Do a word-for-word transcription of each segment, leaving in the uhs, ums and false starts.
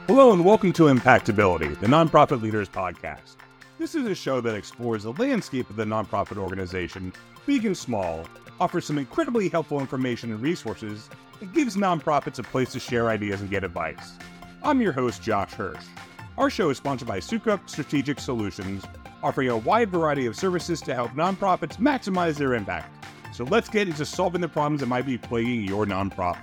Hello and welcome to Impactability, the Nonprofit Leaders Podcast. This is a show that explores the landscape of the nonprofit organization, big and small, offers some incredibly helpful information and resources, and gives nonprofits a place to share ideas and get advice. I'm your host, Josh Hirsch. Our show is sponsored by Sukup Strategic Solutions, offering a wide variety of services to help nonprofits maximize their impact. So let's get into solving the problems that might be plaguing your nonprofit.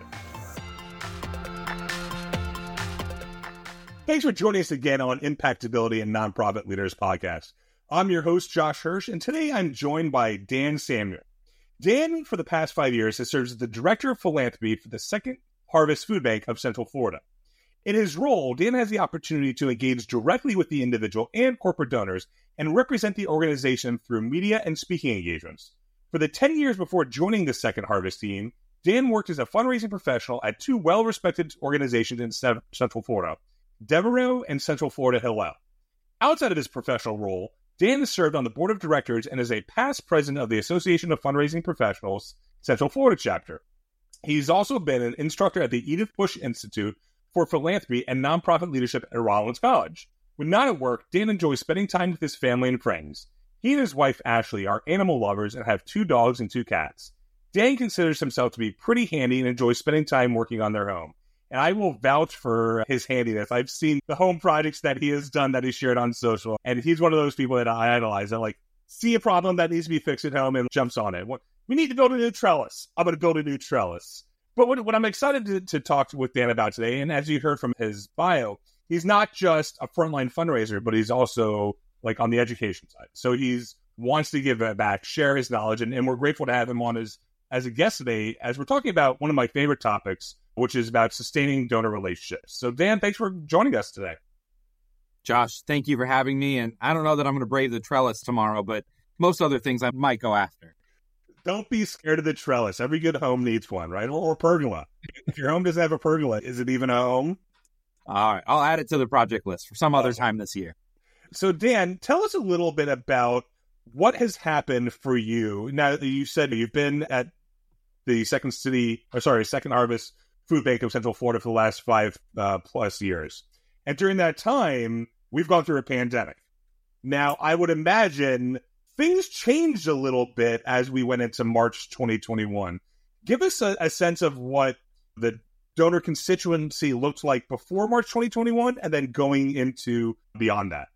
Thanks for joining us again on Impactability and Nonprofit Leaders Podcast. I'm your host, Josh Hirsch, and today I'm joined by Dan Samuel. Dan, for the past five years, has served as the Director of Philanthropy for the Second Harvest Food Bank of Central Florida. In his role, Dan has the opportunity to engage directly with the individual and corporate donors and represent the organization through media and speaking engagements. For the ten years before joining the Second Harvest team, Dan worked as a fundraising professional at two well-respected organizations in Central Florida, Devereux and Central Florida Hillel. Outside of his professional role, Dan has served on the board of directors and is a past president of the Association of Fundraising Professionals, Central Florida chapter. He's also been an instructor at the Edith Bush Institute for Philanthropy and Nonprofit Leadership at Rollins College. When not at work, Dan enjoys spending time with his family and friends. He and his wife, Ashley, are animal lovers and have two dogs and two cats. Dan considers himself to be pretty handy and enjoys spending time working on their home. And I will vouch for his handiness. I've seen the home projects that he has done that he shared on social. And he's one of those people that I idolize. I like, see a problem that needs to be fixed at home and jumps on it. We need to build a new trellis. I'm going to build a new trellis. But what, what I'm excited to, to talk with Dan about today, and as you heard from his bio, he's not just a frontline fundraiser, but he's also like on the education side. So he's wants to give back, share his knowledge. And, and we're grateful to have him on as, as a guest today, as we're talking about one of my favorite topics, which is about sustaining donor relationships. So Dan, thanks for joining us today. Josh, thank you for having me. And I don't know that I'm going to brave the trellis tomorrow, but most other things I might go after. Don't be scared of the trellis. Every good home needs one, right? Or, or pergola. If your home doesn't have a pergola, is it even a home? All right. I'll add it to the project list for some other time this year. So Dan, tell us a little bit about what has happened for you. Now that you said you've been at the Second City, or sorry, Second Harvest Food Bank of Central Florida for the last five uh, plus years. And during that time, we've gone through a pandemic. Now, I would imagine things changed a little bit as we went into March twenty twenty-one. Give us a, a sense of what the donor constituency looked like before March twenty twenty-one and then going into beyond that.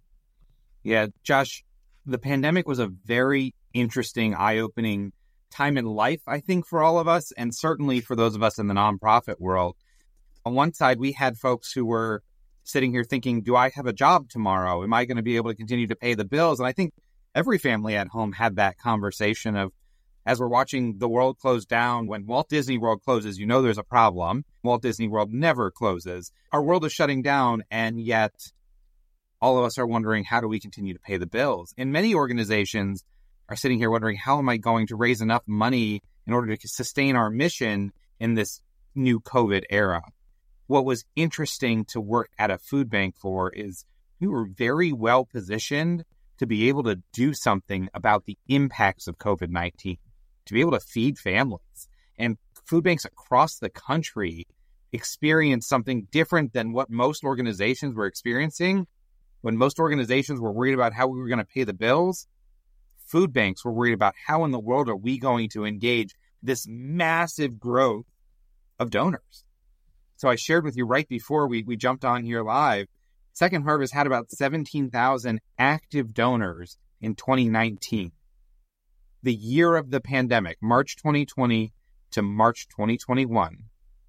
Yeah, Josh, the pandemic was a very interesting, eye-opening time in life, I think, for all of us, and certainly for those of us in the nonprofit world. On one side, we had folks who were sitting here thinking, do I have a job tomorrow? Am I going to be able to continue to pay the bills? And I think every family at home had that conversation of, as we're watching the world close down, when Walt Disney World closes, you know there's a problem. Walt Disney World never closes. Our world is shutting down, and yet all of us are wondering, how do we continue to pay the bills? And many organizations are sitting here wondering, how am I going to raise enough money in order to sustain our mission in this new COVID era? What was interesting to work at a food bank for is we were very well positioned to be able to do something about the impacts of COVID nineteen, to be able to feed families. And food banks across the country experienced something different than what most organizations were experiencing. When most organizations were worried about how we were going to pay the bills, food banks were worried about how in the world are we going to engage this massive growth of donors. So I shared with you right before we, we jumped on here live, Second Harvest had about seventeen thousand active donors in twenty nineteen. The year of the pandemic, March twenty twenty to March twenty twenty-one,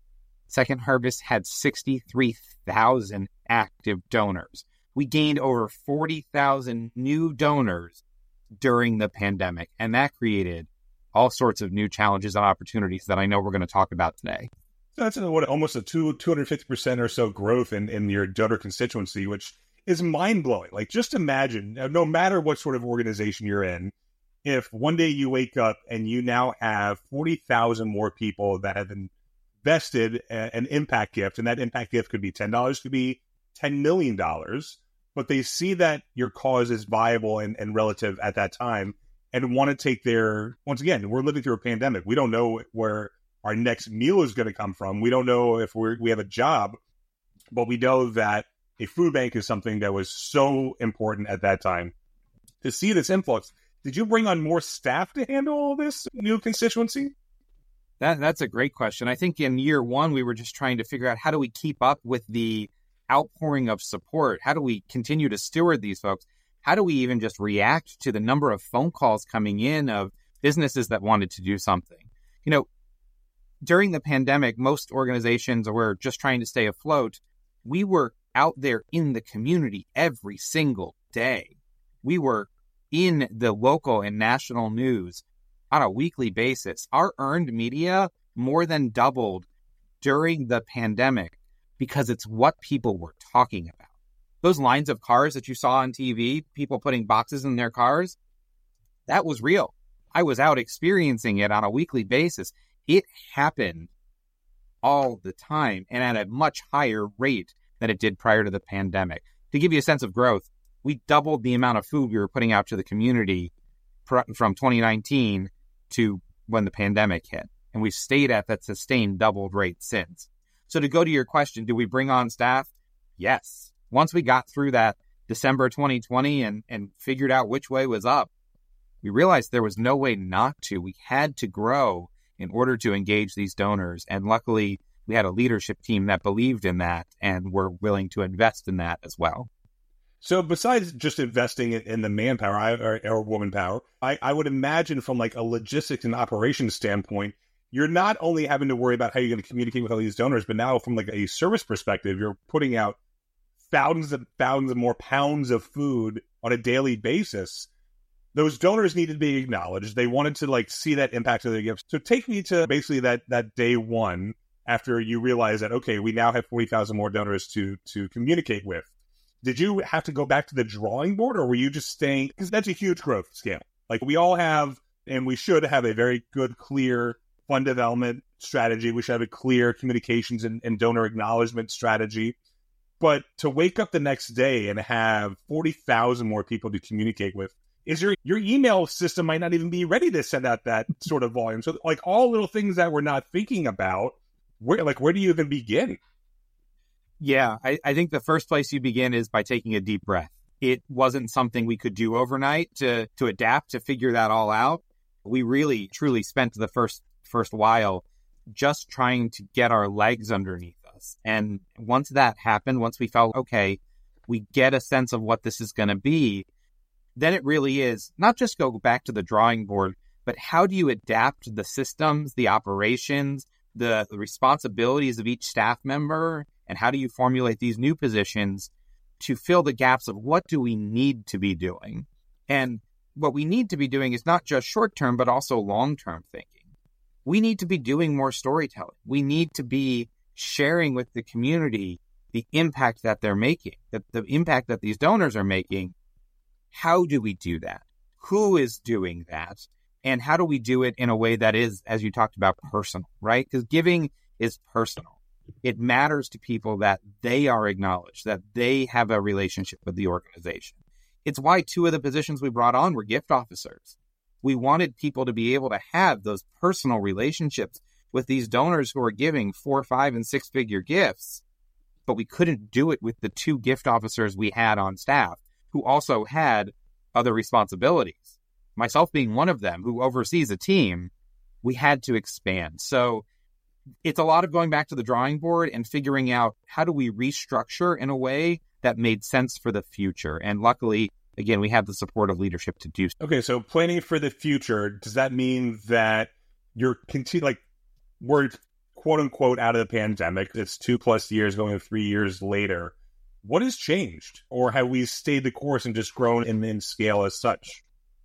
Second Harvest had sixty-three thousand active donors. We gained over forty thousand new donors during the pandemic, and that created all sorts of new challenges and opportunities that I know we're going to talk about today. So that's what, almost a two, two hundred fifty percent or so growth in, in your donor constituency, which is mind-blowing. Like, just imagine, no matter what sort of organization you're in, if one day you wake up and you now have forty thousand more people that have invested an impact gift, and that impact gift could be ten dollars, could be ten million dollars, but they see that your cause is viable and, and relative at that time and want to take their, once again, we're living through a pandemic. We don't know where our next meal is going to come from. We don't know if we're, we have a job. but we know that a food bank is something that was so important at that time. To see this influx, did you bring on more staff to handle all this new constituency? That That's a great question. I think in year one, we were just trying to figure out how do we keep up with the outpouring of support? How do we continue to steward these folks? How do we even just react to the number of phone calls coming in of businesses that wanted to do something? You know, during the pandemic, most organizations were just trying to stay afloat. We were out there in the community every single day. We were in the local and national news on a weekly basis. Our earned media more than doubled during the pandemic because it's what people were talking about. Those lines of cars that you saw on T V, people putting boxes in their cars, that was real. I was out experiencing it on a weekly basis. It happened all the time and at a much higher rate than it did prior to the pandemic. To give you a sense of growth, we doubled the amount of food we were putting out to the community from twenty nineteen to when the pandemic hit. And we've stayed at that sustained doubled rate since. So to go to your question, do we bring on staff? Yes. Once we got through that December twenty twenty and, and figured out which way was up, we realized there was no way not to. We had to grow in order to engage these donors. And luckily, we had a leadership team that believed in that and were willing to invest in that as well. So besides just investing in, in the manpower or, or woman power, I, I would imagine from like a logistics and operations standpoint, you're not only having to worry about how you're going to communicate with all these donors, but now from like a service perspective, you're putting out thousands and thousands of more pounds of food on a daily basis. Those donors needed to be acknowledged. They wanted to like see that impact of their gifts. So take me to basically that that day one after you realize that, okay, we now have forty thousand more donors to to communicate with. Did you have to go back to the drawing board, or were you just staying? Because that's a huge growth scale. Like we all have, and we should have a very good, clear fund development strategy. We should have a clear communications and, and donor acknowledgement strategy. But to wake up the next day and have forty thousand more people to communicate with, is your your email system might not even be ready to send out that sort of volume. So like all little things that we're not thinking about, where like where do you even begin? Yeah, I, I think the first place you begin is by taking a deep breath. It wasn't something we could do overnight to to adapt, to figure that all out. We really, truly spent the first first while just trying to get our legs underneath us. And once that happened, once we felt, okay, we get a sense of what this is going to be, then it really is not just go back to the drawing board, but how do you adapt the systems, the operations, the, the responsibilities of each staff member, and how do you formulate these new positions to fill the gaps of what do we need to be doing? And what we need to be doing is not just short-term, but also long-term thinking. We need to be doing more storytelling. We need to be sharing with the community the impact that they're making, that the impact that these donors are making. How do we do that? Who is doing that? And how do we do it in a way that is, as you talked about, personal, right? Because giving is personal. It matters to people that they are acknowledged, that they have a relationship with the organization. It's why two of the positions we brought on were gift officers. We wanted people to be able to have those personal relationships with these donors who are giving four, five, and six-figure gifts, but we couldn't do it with the two gift officers we had on staff who also had other responsibilities. Myself being one of them who oversees a team, we had to expand. So it's a lot of going back to the drawing board and figuring out how do we restructure in a way that made sense for the future. And luckily, again, we have the support of leadership to do so. Okay, so planning for the future, does that mean that you're continu- like we're quote unquote out of the pandemic? It's two plus years going to three years later. What has changed? Or have we stayed the course and just grown in, in scale as such?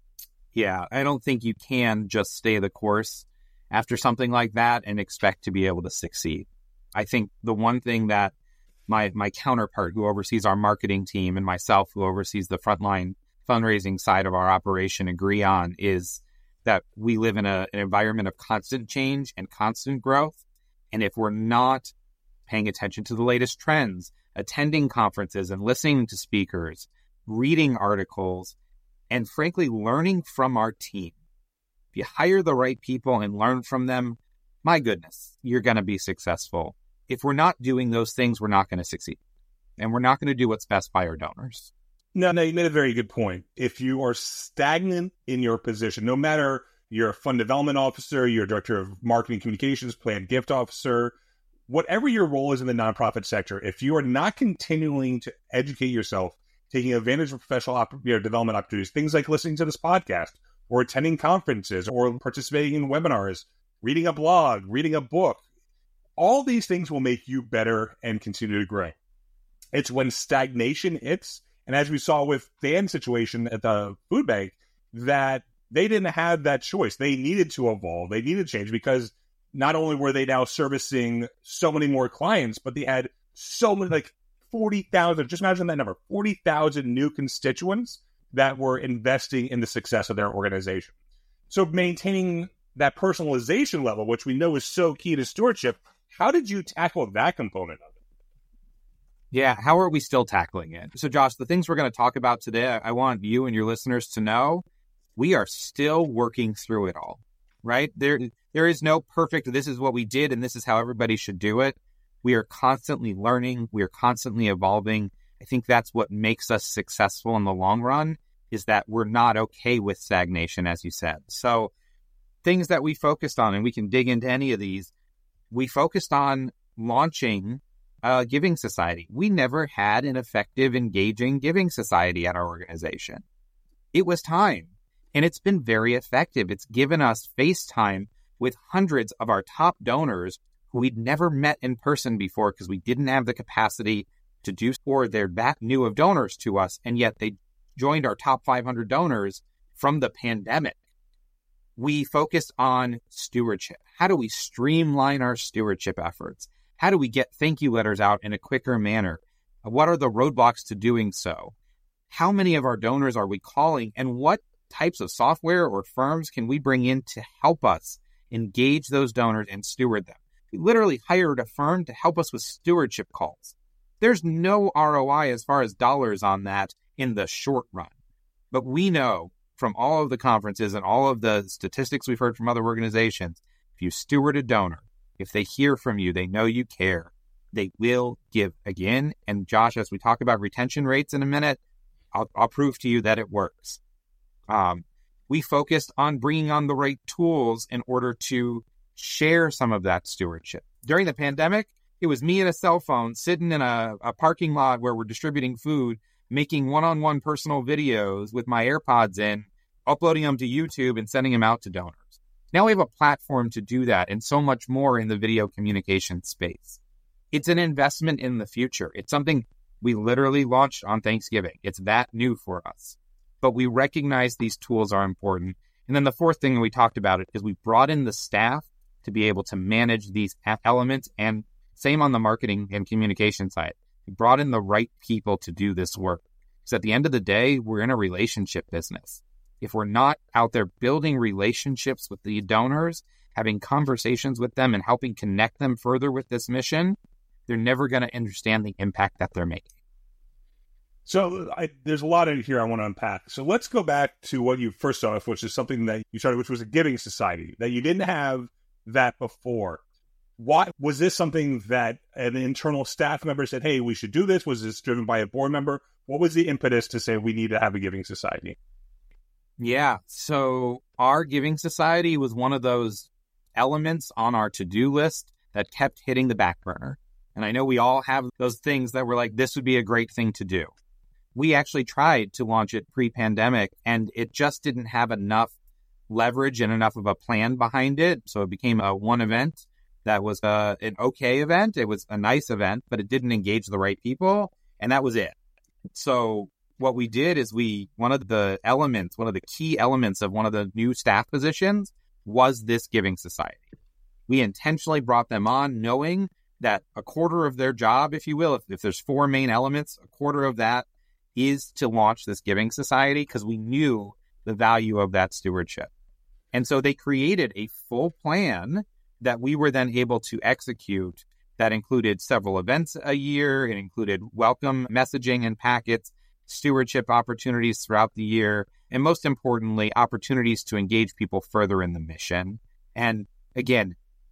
Yeah, I don't think you can just stay the course after something like that and expect to be able to succeed. I think the one thing that my my counterpart who oversees our marketing team and myself who oversees the frontline fundraising side of our operation agree on is that we live in a, an environment of constant change and constant growth. And if we're not paying attention to the latest trends, attending conferences and listening to speakers, reading articles, and frankly, learning from our team, if you hire the right people and learn from them, my goodness, you're going to be successful. if we're not doing those things, we're not going to succeed. And we're not going to do what's best by our donors. No, no, you made a very good point. If you are stagnant in your position, no matter you're a fund development officer, you're a director of marketing communications, planned gift officer, whatever your role is in the nonprofit sector, if you are not continuing to educate yourself, taking advantage of professional op- you know, development opportunities, things like listening to this podcast or attending conferences or participating in webinars, reading a blog, reading a book, all these things will make you better and continue to grow. It's when stagnation hits, and as we saw with Dan's situation at the food bank, that they didn't have that choice. They needed to evolve. They needed to change because not only were they now servicing so many more clients, but they had so many, like forty thousand, just imagine that number, forty thousand new constituents that were investing in the success of their organization. So maintaining that personalization level, which we know is so key to stewardship, how did you tackle that component of it? Yeah, how are we still tackling it? So Josh, the things we're going to talk about today, I want you and your listeners to know, we are still working through it all, right? There, there is no perfect, this is what we did and this is how everybody should do it. We are constantly learning. We are constantly evolving. I think that's what makes us successful in the long run, is that we're not okay with stagnation, as you said. So things that we focused on, and we can dig into any of these, we focused on launching a giving society. We never had an effective, engaging giving society at our organization. It was time, and it's been very effective. It's given us face time with hundreds of our top donors who we'd never met in person before because we didn't have the capacity to do, or they're that new of donors to us, and yet they joined our top five hundred donors from the pandemic. We focused on stewardship. How do we streamline our stewardship efforts? How do we get thank you letters out in a quicker manner? What are the roadblocks to doing so? How many of our donors are we calling, and what types of software or firms can we bring in to help us engage those donors and steward them? We literally hired a firm to help us with stewardship calls. There's no R O I as far as dollars on that in the short run. But we know from all of the conferences and all of the statistics we've heard from other organizations, if you steward a donor, if they hear from you, they know you care, they will give again. And Josh, as we talk about retention rates in a minute, I'll, I'll prove to you that it works. Um, we focused on bringing on the right tools in order to share some of that stewardship. During the pandemic, it was me and a cell phone sitting in a, a parking lot where we're distributing food, making one-on-one personal videos with my AirPods in, uploading them to YouTube and sending them out to donors. Now we have a platform to do that and so much more in the video communication space. It's an investment in the future. It's something we literally launched on Thanksgiving. It's that new for us. But we recognize these tools are important. And then the fourth thing we talked about it is we brought in the staff to be able to manage these elements, and same on the marketing and communication side. We brought in the right people to do this work. Because at the end of the day, we're in a relationship business. If we're not out there building relationships with the donors, having conversations with them and helping connect them further with this mission, they're never going to understand the impact that they're making. So I, there's a lot in here I want to unpack. So let's go back to what you first started with, which is something that you started, which was a giving society, that you didn't have that before. Why was this something that an internal staff member said, hey, we should do this? Was this driven by a board member? What was the impetus to say we need to have a giving society? Yeah, so our giving society was one of those elements on our to-do list that kept hitting the back burner. And I know we all have those things that were like, this would be a great thing to do. We actually tried to launch it pre-pandemic, and it just didn't have enough leverage and enough of a plan behind it. So it became a one event that was a, an okay event. It was a nice event, but it didn't engage the right people. And that was it. So what we did is we, one of the elements, one of the key elements of one of the new staff positions was this giving society. We intentionally brought them on knowing that a quarter of their job, if you will, if, if there's four main elements, a quarter of that is to launch this giving society because we knew the value of that stewardship. And so they created a full plan that we were then able to execute that included several events a year. It included welcome messaging and packets, stewardship opportunities throughout the year, and most importantly, opportunities to engage people further in the mission. And again,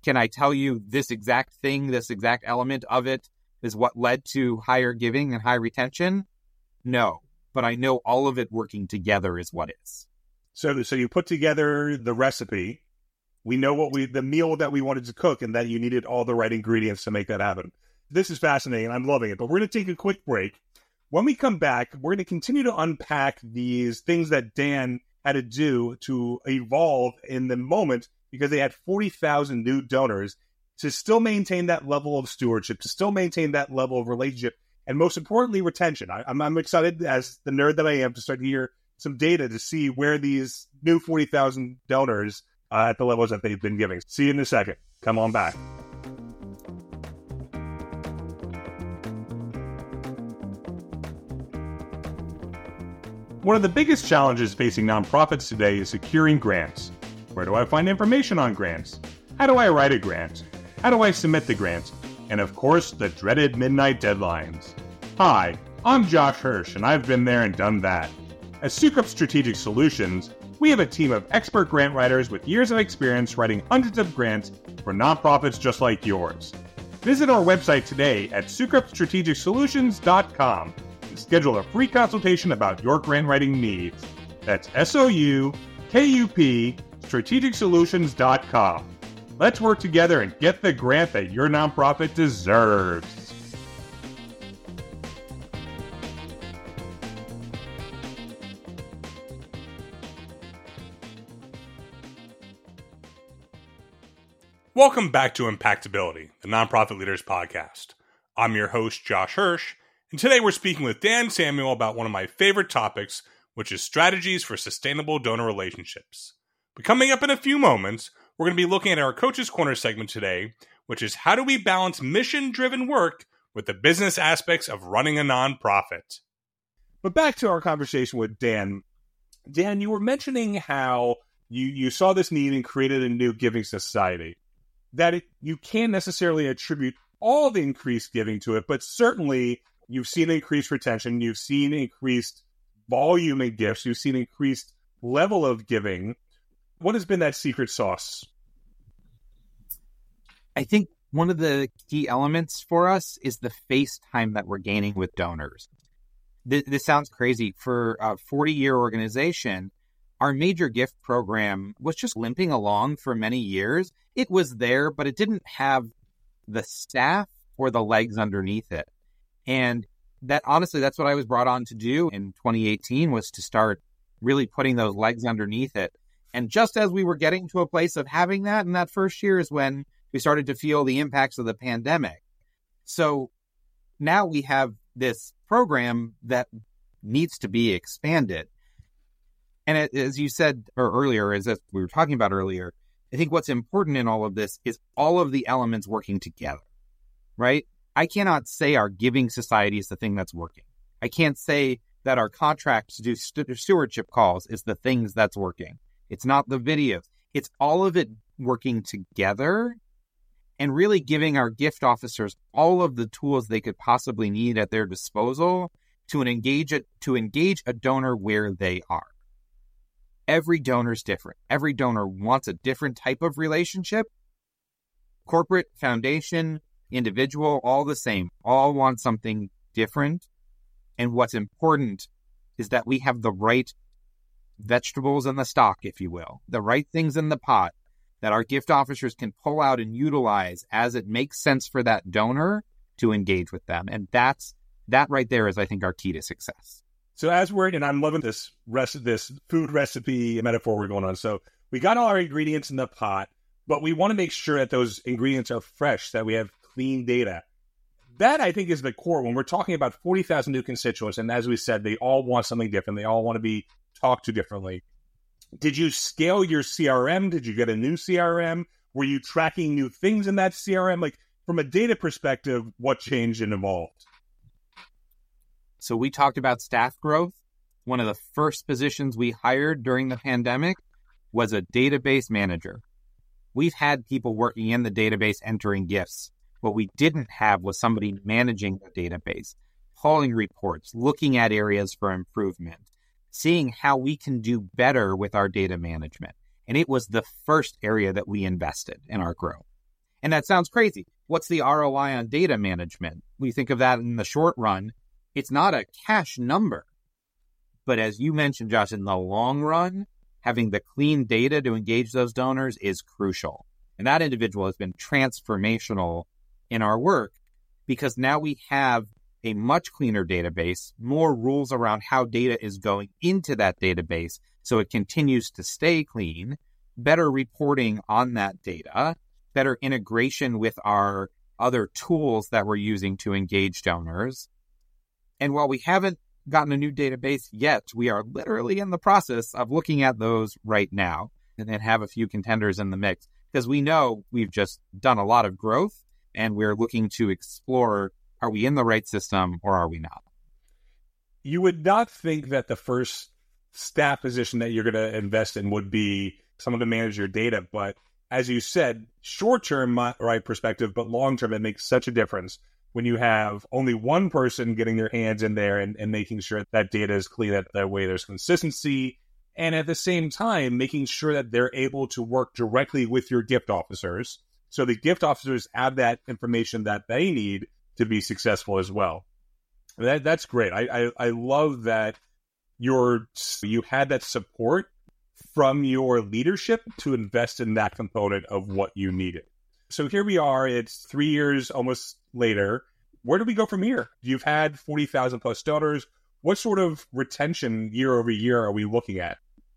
Can I tell you this exact thing, this exact element of it is what led to higher giving and high retention? No, but I know all of it working together is what is. So, so you put together the recipe. We know what we, the meal that we wanted to cook, and that you needed all the right ingredients to make that happen. This is fascinating. I'm loving it, but we're going to take a quick break. When we come back, we're going to continue to unpack these things that Dan had to do to evolve in the moment, because they had forty thousand new donors, to still maintain that level of stewardship, to still maintain that level of relationship, and most importantly, retention. I, I'm, I'm excited, as the nerd that I am, to start to hear some data to see where these new forty thousand donors uh, at the levels that they've been giving. See you in a second. Come on back. One of the biggest challenges facing nonprofits today is securing grants. Where do I find information on grants? How do I write a grant? How do I submit the grant? And of course, the dreaded midnight deadlines. Hi, I'm Josh Hirsch, and I've been there and done that. At Sucrup Strategic Solutions, we have a team of expert grant writers with years of experience writing hundreds of grants for nonprofits just like yours. Visit our website today at sucrup strategic solutions dot com and schedule a free consultation about your grant writing needs. That's S O U K U P strategic solutions dot com. Let's work together and get the grant that your nonprofit deserves. Welcome back to Impactability, the Nonprofit Leaders Podcast. I'm your host, Josh Hirsch, and today we're speaking with Dan Samuel about one of my favorite topics, which is strategies for sustainable donor relationships. But coming up in a few moments, we're going to be looking at our Coach's Corner segment today, which is how do we balance mission-driven work with the business aspects of running a nonprofit. But back to our conversation with Dan. Dan, you were mentioning how you, you saw this need and created a new giving society. That it, you can't necessarily attribute all the increased giving to it, but certainly you've seen increased retention, you've seen increased volume in gifts, you've seen increased level of giving. What has been that secret sauce? I think one of the key elements for us is the face time that we're gaining with donors. This, this sounds crazy. For a forty-year organization, our major gift program was just limping along for many years. It was there, but it didn't have the staff or the legs underneath it. And that honestly, that's what I was brought on to do in twenty eighteen, was to start really putting those legs underneath it. And just as we were getting to a place of having that in that first year is when we started to feel the impacts of the pandemic. So now we have this program that needs to be expanded. And it, as you said or earlier, as we were talking about earlier, I think what's important in all of this is all of the elements working together, right? I cannot say our giving society is the thing that's working. I can't say that our contract to do st- stewardship calls is the things that's working. It's not the videos. It's all of it working together and really giving our gift officers all of the tools they could possibly need at their disposal to engage it, to engage a donor where they are. Every donor is different. Every donor wants a different type of relationship. Corporate, foundation, individual, all the same. All want something different. And what's important is that we have the right vegetables in the stock, if you will, the right things in the pot that our gift officers can pull out and utilize as it makes sense for that donor to engage with them. And that's that right there is, I think, our key to success. So as we're, and I'm loving this rest this food recipe metaphor we're going on. So we got all our ingredients in the pot, but we want to make sure that those ingredients are fresh, that we have clean data. That, I think, is the core when we're talking about forty thousand new constituents. And as we said, they all want something different. They all want to be talked to differently. Did you scale your C R M? Did you get a new C R M? Were you tracking new things in that C R M? Like, from a data perspective, what changed and evolved? So we talked about staff growth. One of the first positions we hired during the pandemic was a database manager. We've had people working in the database entering gifts. What we didn't have was somebody managing the database, pulling reports, looking at areas for improvement, seeing how we can do better with our data management. And it was the first area that we invested in our growth. And that sounds crazy. What's the R O I on data management? We think of that in the short run. It's not a cash number. But as you mentioned, Josh, in the long run, having the clean data to engage those donors is crucial. And that individual has been transformational in our work because now we have a much cleaner database, more rules around how data is going into that database so it continues to stay clean, better reporting on that data, better integration with our other tools that we're using to engage donors. And while we haven't gotten a new database yet, we are literally in the process of looking at those right now and then have a few contenders in the mix because we know we've just done a lot of growth and we're looking to explore, are we in the right system or are we not? You would not think that the first staff position that you're going to invest in would be someone to manage your data, but as you said, short-term, right perspective, but long-term, it makes such a difference when you have only one person getting their hands in there and, and making sure that data is clean, that, that way there's consistency, and at the same time, making sure that they're able to work directly with your gift officers, so the gift officers have that information that they need to be successful as well. That, that's great. I, I, I love that you're, you had that support from your leadership to invest in that component of what you needed. So here we are, it's three years almost later. Where do we go from here? You've had forty thousand plus donors. What sort of retention year over year are we looking at?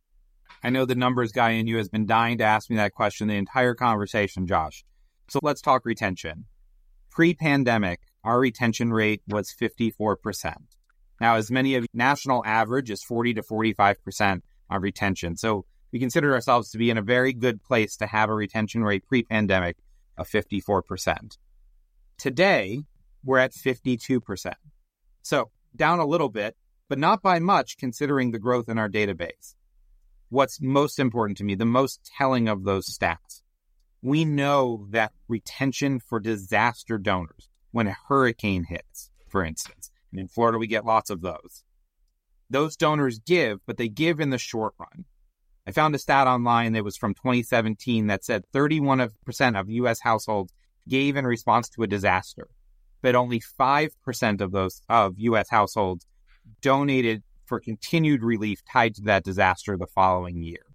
I know the numbers guy in you has been dying to ask me that question the entire conversation, Josh. So let's talk retention. Pre-pandemic, our retention rate was fifty-four percent. Now, as many of national average is forty to forty-five percent on retention. So we consider ourselves to be in a very good place to have a retention rate pre-pandemic of fifty-four percent. Today, we're at fifty-two percent. So down a little bit, but not by much considering the growth in our database. What's most important to me, the most telling of those stats, we know that retention for disaster donors, when a hurricane hits, for instance, and in Florida we get lots of those, those donors give, but they give in the short run. I found a stat online that was from twenty seventeen that said thirty-one percent of U S households gave in response to a disaster, but only five percent of those of U S households donated for continued relief tied to that disaster the following year.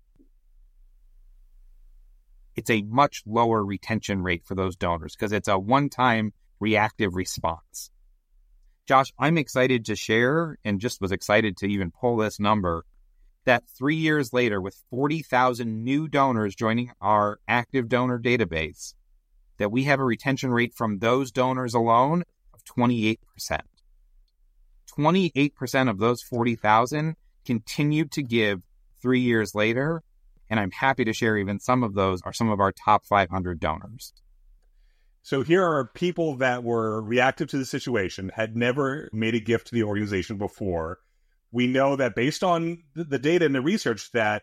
It's a much lower retention rate for those donors because it's a one-time reactive response. Josh, I'm excited to share and just was excited to even pull this number that three years later, with forty thousand new donors joining our active donor database, that we have a retention rate from those donors alone of twenty-eight percent. twenty-eight percent of those forty thousand continued to give three years later, and I'm happy to share even some of those are some of our top five hundred donors. So here are people that were reactive to the situation, had never made a gift to the organization before. We know that based on the data and the research that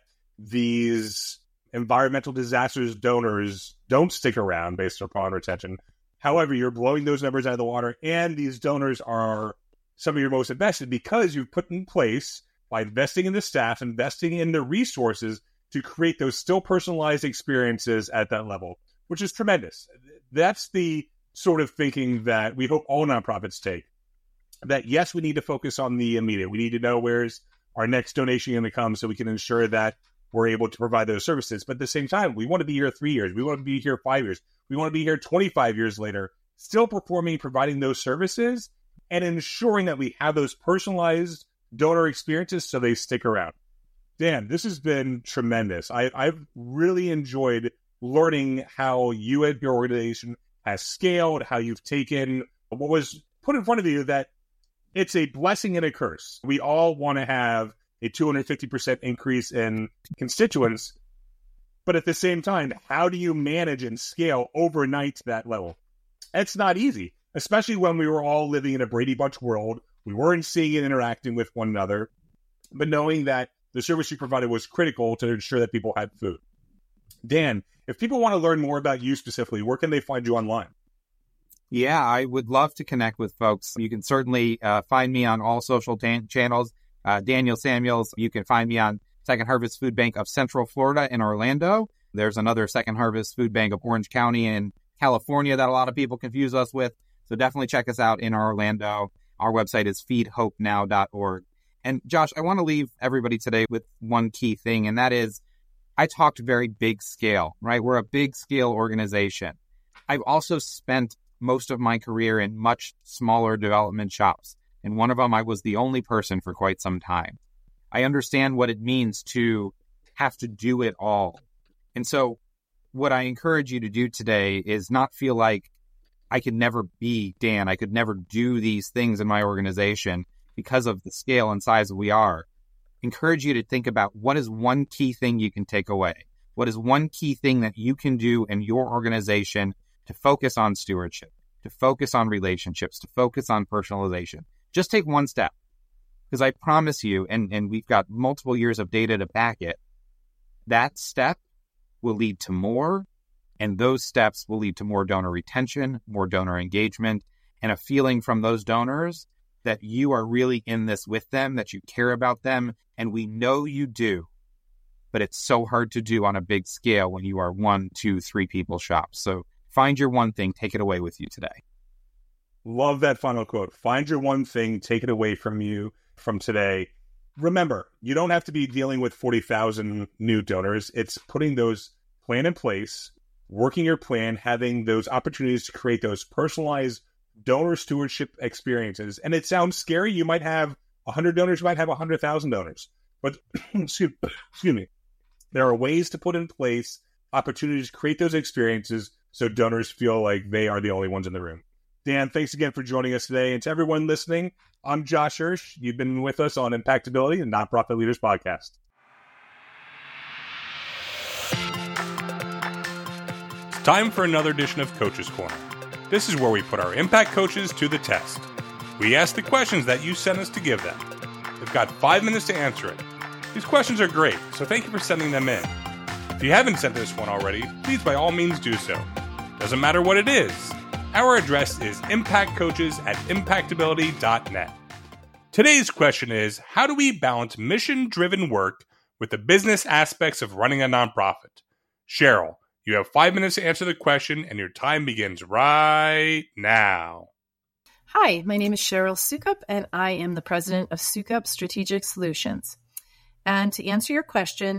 these environmental disasters donors don't stick around based upon retention. However, you're blowing those numbers out of the water, and these donors are some of your most invested because you've put in place, by investing in the staff, investing in the resources to create those still personalized experiences at that level, which is tremendous. That's the sort of thinking that we hope all nonprofits take. That yes, we need to focus on the immediate. We need to know where's our next donation going to come so we can ensure that we're able to provide those services. But at the same time, we want to be here three years. We want to be here five years. We want to be here twenty-five years later, still performing, providing those services and ensuring that we have those personalized donor experiences so they stick around. Dan, this has been tremendous. I, I've really enjoyed learning how you and your organization has scaled, how you've taken what was put in front of you, that it's a blessing and a curse. We all want to have a two hundred fifty percent increase in constituents, but at the same time, how do you manage and scale overnight to that level? It's not easy, especially when we were all living in a Brady Bunch world. We weren't seeing and interacting with one another, but knowing that the service you provided was critical to ensure that people had food. Dan, if people want to learn more about you specifically, where can they find you online? Yeah, I would love to connect with folks. You can certainly uh, find me on all social dan- channels. Uh, Daniel Samuels. You can find me on Second Harvest Food Bank of Central Florida in Orlando. There's another Second Harvest Food Bank of Orange County and California that a lot of people confuse us with. So definitely check us out in Orlando. Our website is feed hope now dot org. And Josh, I want to leave everybody today with one key thing, and that is I talked very big scale, right? We're a big scale organization. I've also spent most of my career in much smaller development shops. And one of them, I was the only person for quite some time. I understand what it means to have to do it all. And so what I encourage you to do today is not feel like I could never be Dan. I could never do these things in my organization because of the scale and size we are. Encourage you to think about what is one key thing you can take away. What is one key thing that you can do in your organization to focus on stewardship, to focus on relationships, to focus on personalization. Just take one step. Because I promise you, and, and we've got multiple years of data to back it, that step will lead to more, and those steps will lead to more donor retention, more donor engagement, and a feeling from those donors that you are really in this with them, that you care about them, and we know you do. But it's so hard to do on a big scale when you are one, two, three people shops. So find your one thing, take it away with you today. Love that final quote. Find your one thing, take it away from you from today. Remember, you don't have to be dealing with forty thousand new donors. It's putting those plan in place, working your plan, having those opportunities to create those personalized donor stewardship experiences. And it sounds scary. You might have one hundred donors, you might have one hundred thousand donors. But excuse, excuse me, there are ways to put in place opportunities to create those experiences so donors feel like they are the only ones in the room. Dan, thanks again for joining us today. And to everyone listening, I'm Josh Hirsch. You've been with us on Impactability, the Nonprofit Leaders Podcast. It's time for another edition of Coach's Corner. This is where we put our impact coaches to the test. We ask the questions that you sent us to give them. They've got five minutes to answer it. These questions are great, so thank you for sending them in. If you haven't sent this one already, please by all means do so. Doesn't matter what it is. Our address is impactcoaches at impactability dot net. Today's question is, how do we balance mission-driven work with the business aspects of running a nonprofit? Cheryl, you have five minutes to answer the question, and your time begins right now. Hi, my name is Cheryl Sukup, and I am the president of Sukup Strategic Solutions. And to answer your question,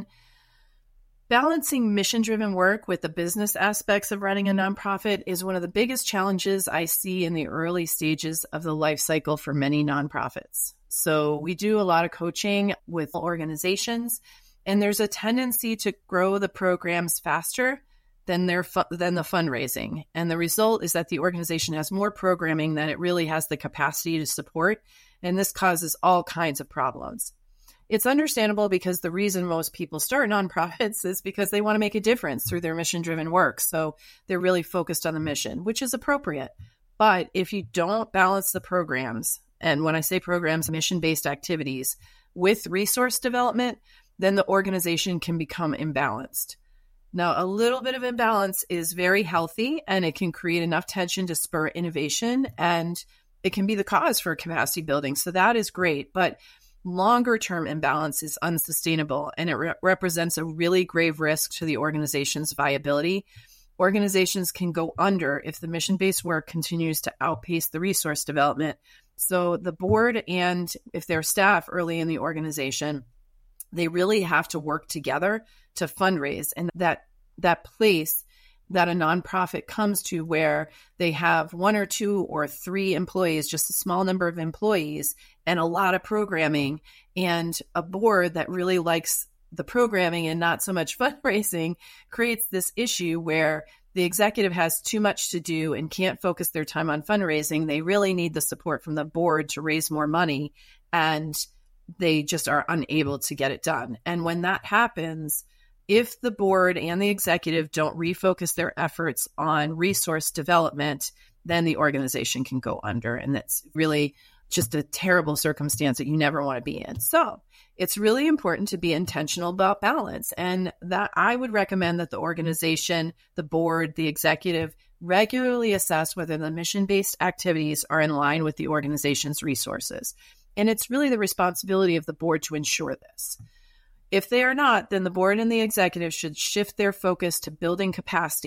balancing mission-driven work with the business aspects of running a nonprofit is one of the biggest challenges I see in the early stages of the life cycle for many nonprofits. So we do a lot of coaching with organizations, and there's a tendency to grow the programs faster than their fu- than the fundraising. And the result is that the organization has more programming than it really has the capacity to support, and this causes all kinds of problems. It's understandable because the reason most people start nonprofits is because they want to make a difference through their mission-driven work. So they're really focused on the mission, which is appropriate. But if you don't balance the programs, and when I say programs, mission-based activities, with resource development, then the organization can become imbalanced. Now, a little bit of imbalance is very healthy, and it can create enough tension to spur innovation, and it can be the cause for capacity building. So that is great. But longer-term imbalance is unsustainable, and it re- represents a really grave risk to the organization's viability. Organizations can go under if the mission-based work continues to outpace the resource development. So the board and if their staff early in the organization, they really have to work together to fundraise. And that that place that a nonprofit comes to where they have one or two or three employees, just a small number of employees, and a lot of programming, and a board that really likes the programming and not so much fundraising, creates this issue where the executive has too much to do and can't focus their time on fundraising. They really need the support from the board to raise more money, and they just are unable to get it done. And when that happens, if the board and the executive don't refocus their efforts on resource development, then the organization can go under. And that's really just a terrible circumstance that you never want to be in. So it's really important to be intentional about balance. And that I would recommend that the organization, the board, the executive regularly assess whether the mission-based activities are in line with the organization's resources. And it's really the responsibility of the board to ensure this. If they are not, then the board and the executive should shift their focus to building capacity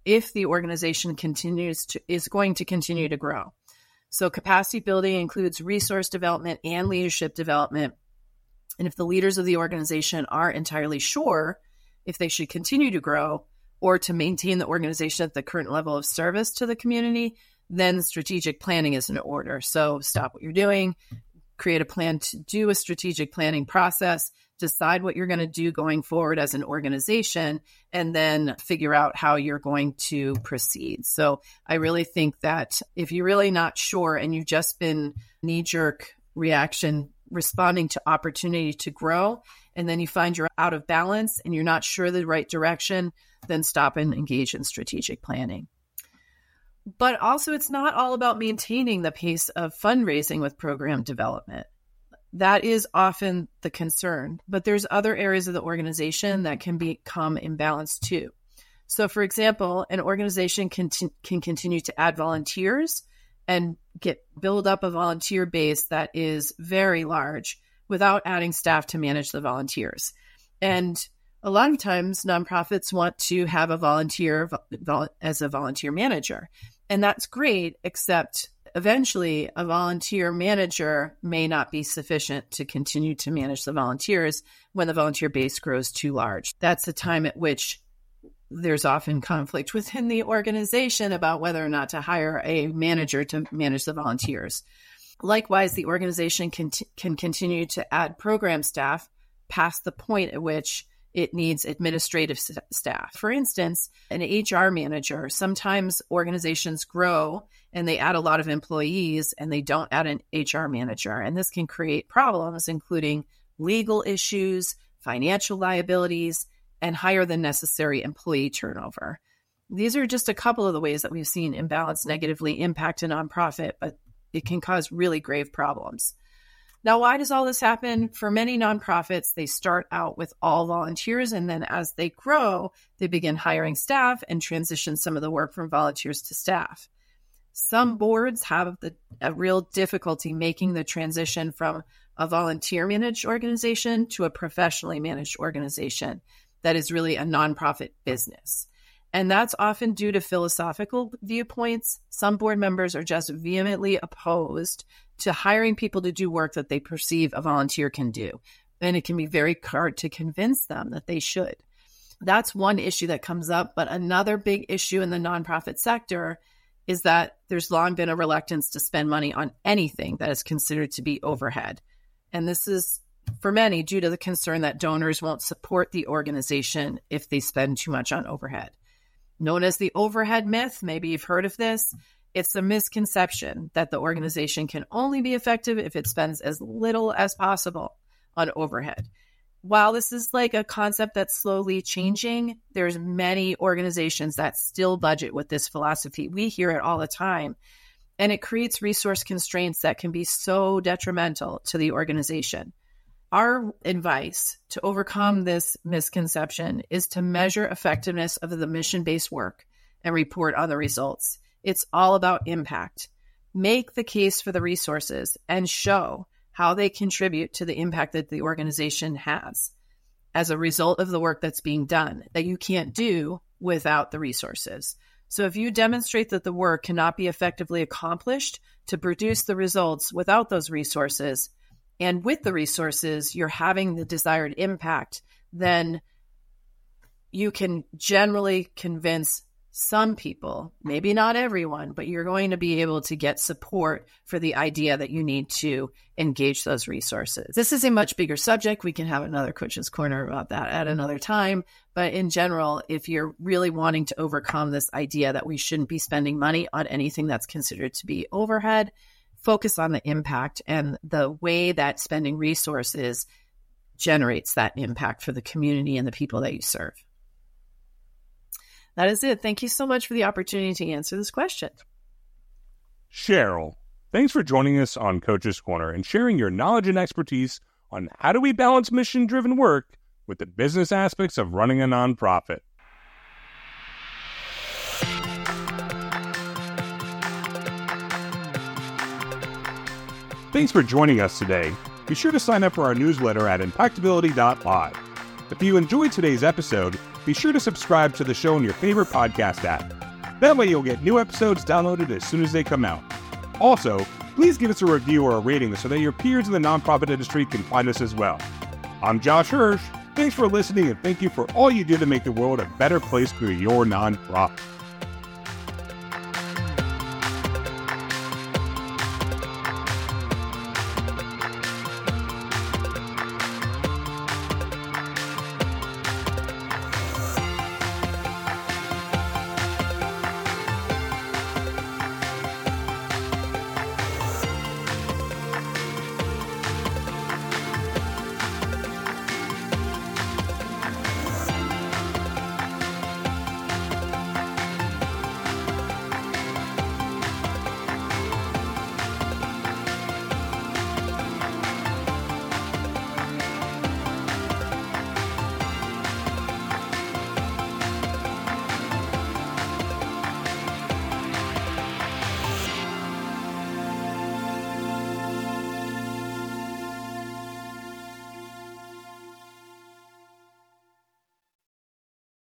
if the organization continues to is going to continue to grow. So capacity building includes resource development and leadership development. And if the leaders of the organization aren't entirely sure if they should continue to grow or to maintain the organization at the current level of service to the community, then strategic planning is in order. So stop what you're doing, create a plan to do a strategic planning process, decide what you're going to do going forward as an organization, and then figure out how you're going to proceed. So I really think that if you're really not sure and you've just been knee-jerk reaction responding to opportunity to grow, and then you find you're out of balance and you're not sure the right direction, then stop and engage in strategic planning. But also, it's not all about maintaining the pace of fundraising with program development. That is often the concern, but there's other areas of the organization that can become imbalanced too. So, for example, an organization can, t- can continue to add volunteers and get build up a volunteer base that is very large without adding staff to manage the volunteers. And a lot of times nonprofits want to have a volunteer vol- as a volunteer manager. And that's great, except eventually a volunteer manager may not be sufficient to continue to manage the volunteers when the volunteer base grows too large. That's a time at which there's often conflict within the organization about whether or not to hire a manager to manage the volunteers. Likewise, the organization can, t- can continue to add program staff past the point at which it needs administrative st- staff. For instance, an H R manager, sometimes organizations grow and they add a lot of employees and they don't add an H R manager. And this can create problems, including legal issues, financial liabilities, and higher than necessary employee turnover. These are just a couple of the ways that we've seen imbalance negatively impact a nonprofit, but it can cause really grave problems. Now, why does all this happen? For many nonprofits, they start out with all volunteers, and then as they grow, they begin hiring staff and transition some of the work from volunteers to staff. Some boards have the, a real difficulty making the transition from a volunteer managed organization to a professionally managed organization that is really a nonprofit business. And that's often due to philosophical viewpoints. Some board members are just vehemently opposed to hiring people to do work that they perceive a volunteer can do. And it can be very hard to convince them that they should. That's one issue that comes up. But another big issue in the nonprofit sector is that there's long been a reluctance to spend money on anything that is considered to be overhead. And this is, for many, due to the concern that donors won't support the organization if they spend too much on overhead. Known as the overhead myth, maybe you've heard of this. It's a misconception that the organization can only be effective if it spends as little as possible on overhead. While this is like a concept that's slowly changing, there's many organizations that still budget with this philosophy. We hear it all the time, and it creates resource constraints that can be so detrimental to the organization. Our advice to overcome this misconception is to measure effectiveness of the mission-based work and report on the results. It's all about impact. Make the case for the resources and show how they contribute to the impact that the organization has as a result of the work that's being done that you can't do without the resources. So if you demonstrate that the work cannot be effectively accomplished to produce the results without those resources, and with the resources, you're having the desired impact, then you can generally convince some people, maybe not everyone, but you're going to be able to get support for the idea that you need to engage those resources. This is a much bigger subject. We can have another Coach's Corner about that at another time. But in general, if you're really wanting to overcome this idea that we shouldn't be spending money on anything that's considered to be overhead, focus on the impact and the way that spending resources generates that impact for the community and the people that you serve. That is it. Thank you so much for the opportunity to answer this question. Cheryl, thanks for joining us on Coach's Corner and sharing your knowledge and expertise on how do we balance mission-driven work with the business aspects of running a nonprofit. Thanks for joining us today. Be sure to sign up for our newsletter at impactability dot live. If you enjoyed today's episode, be sure to subscribe to the show in your favorite podcast app That way you'll get new episodes downloaded as soon as they come out. Also, please give us a review or a rating so that your peers in the nonprofit industry can find us as well. I'm Josh Hirsch. Thanks for listening, and thank you for all you do to make the world a better place through your nonprofit.